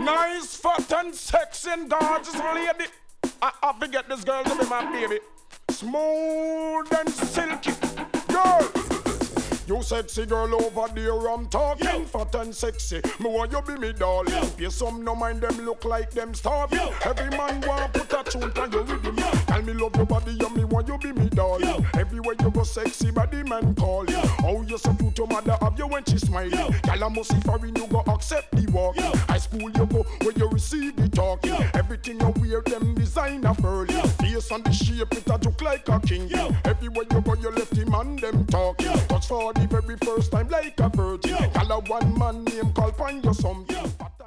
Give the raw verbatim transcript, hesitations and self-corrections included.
Nice, fat and sexy and gorgeous lady. I, I forget this girl to be my baby. Smooth and silky. Girl, you sexy girl over there, I'm talking. Yo. Fat and sexy, me want you be me darling. Yo. Pay some, no mind them look like them starving. Yo. Every man want put a tune on your rhythm. Yo. Tell me love your body and me want you be me darling. Yo. Everywhere you go sexy body man call. Yo. Oh you so cute, your mother have you when she smiling. Girl I must see foreign you go accept the walk. Yo. High school you go where you receive the talk. Yo. Everything you wear them designer pearl. Yo. Face and the shape it a look like a king. Yo. Everywhere you go you left him and them talk. Yo. Touch for the very first time like a virgin. Call a one man name call find you something.